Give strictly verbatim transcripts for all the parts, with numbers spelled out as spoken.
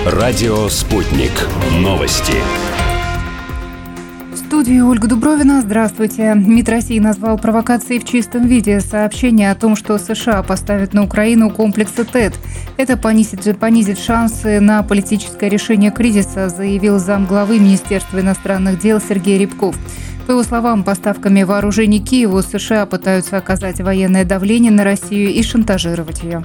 Радио «Спутник». Новости. В студии Ольга Дубровина. Здравствуйте. МИД России назвал провокацией в чистом виде сообщение о том, что США поставят на Украину комплексы ТЭД. Это понизит, понизит шансы на политическое решение кризиса, заявил замглавы Министерства иностранных дел Сергей Рябков. По его словам, поставками вооружений Киеву США пытаются оказать военное давление на Россию и шантажировать ее.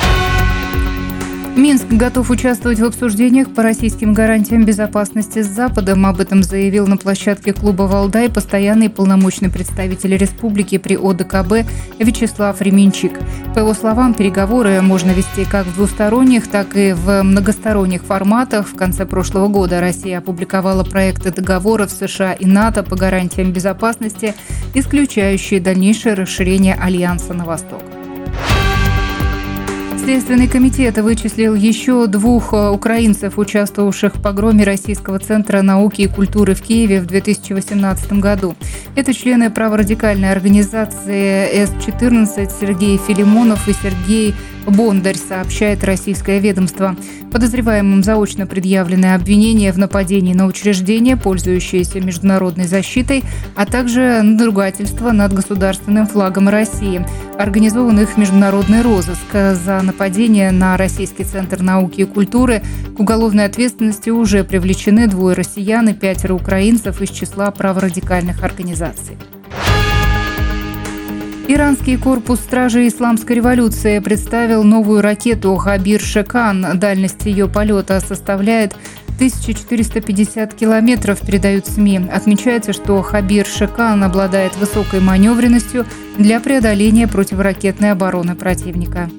Минск готов участвовать в обсуждениях по российским гарантиям безопасности с Западом. Об этом заявил на площадке клуба «Валдай» постоянный полномочный представитель республики при О Д К Б Вячеслав Ременчик. По его словам, переговоры можно вести как в двусторонних, так и в многосторонних форматах. В конце прошлого года Россия опубликовала проекты договоров США и НАТО по гарантиям безопасности, исключающие дальнейшее расширение альянса на восток. Следственный комитет вычислил еще двух украинцев, участвовавших в погроме Российского центра науки и культуры в Киеве в две тысячи восемнадцатом году. Это члены праворадикальной организации С четырнадцать Сергей Филимонов и Сергей Бондарь, сообщает российское ведомство. Подозреваемым заочно предъявлены обвинения в нападении на учреждения, пользующиеся международной защитой, а также надругательство над государственным флагом России. Организован их международный розыск. За нападение на Российский центр науки и культуры к уголовной ответственности уже привлечены двое россиян и пятеро украинцев из числа праворадикальных организаций. Иранский корпус стражей исламской революции представил новую ракету «Хабир-Шекан». Дальность ее полета составляет тысяча четыреста пятьдесят километров, передают СМИ. Отмечается, что «Хабир-Шекан» обладает высокой маневренностью для преодоления противоракетной обороны противника.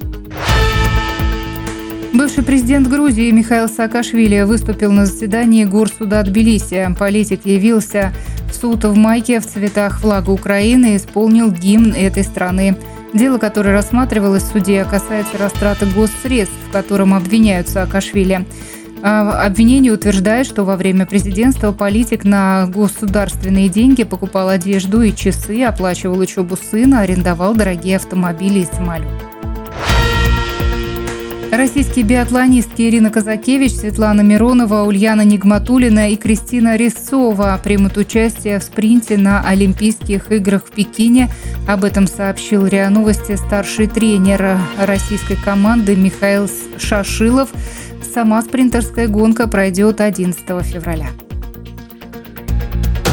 Бывший президент Грузии Михаил Саакашвили выступил на заседании Горсуда Тбилиси. Политик явился в суд в майке в цветах флага Украины и исполнил гимн этой страны. Дело, которое рассматривалось в суде, касается растраты госсредств, в котором обвиняют Саакашвили. Обвинение утверждает, что во время президентства политик на государственные деньги покупал одежду и часы, оплачивал учебу сына, арендовал дорогие автомобили и самолеты. Российские биатлонистки Ирина Казакевич, Светлана Миронова, Ульяна Нигматуллина и Кристина Резцова примут участие в спринте на Олимпийских играх в Пекине. Об этом сообщил РИА Новости старший тренер российской команды Михаил Шашилов. Сама спринтерская гонка пройдет одиннадцатого февраля.